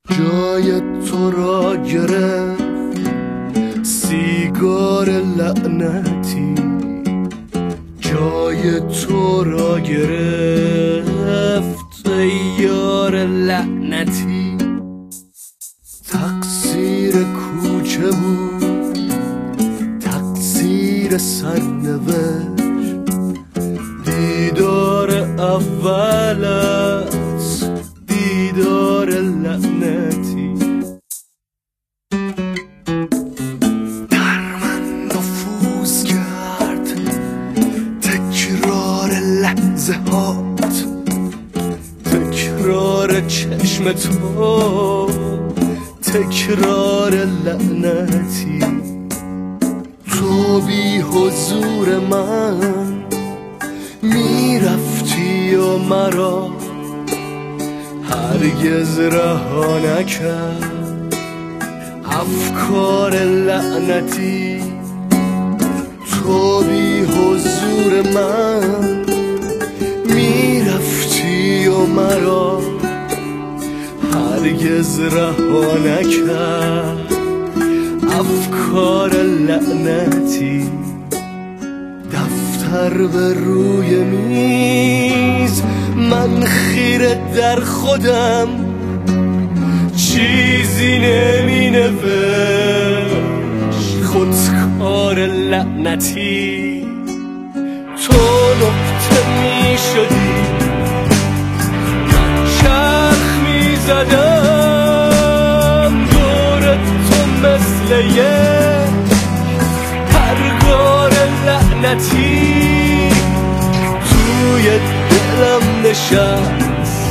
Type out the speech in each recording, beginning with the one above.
جای تو را گرفت سیگار لعنتی، جای تو را گرفت یار لعنتی. تقصیر کوچه بود، تقصیر سرنوشت، دیدار اولت دیدار لعنتی. در من نفوذ کرد تکرار لحظه هات، تکرار چشم تو، تکرار لعنتی. تو بی حضور من میرفتی و مرا هرگز رها نکرد افکار لعنتی. تو بی حضور من میرفتی و مرا هرگز رها نکرد افکار لعنتی. دفتر به روی میز، من خیره در خودم، چیزی نمی نوشت خودکار لعنتی. تو نقطه می شدی، من چرخ می زدم دور تو مثل یک پرگار لعنتی. توی دلم نشست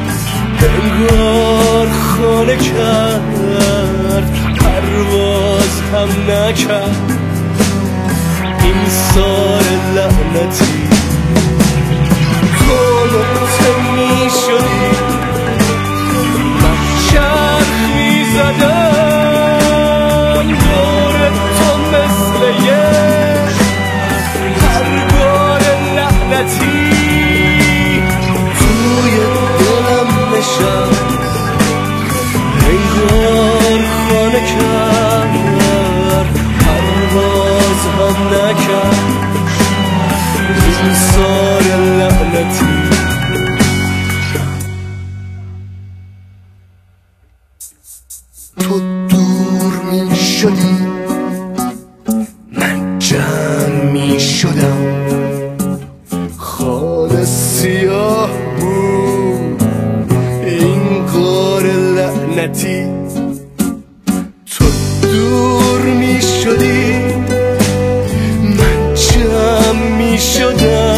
انگار خانه کرد، پرواز هم نکرد این سار لعنتی. تو نقطه می شدی، من چرخ می زدم دور تو مثل یک پرگار لعنتی. توی دلم نشست انگار خانه کرد، پرواز هم نکرد این سار لعنتی. تو دور می شدی، من جمع می شدم، خانه سیاه بود این غار لعنتی. تو دور می شدی، من جمع می شدم،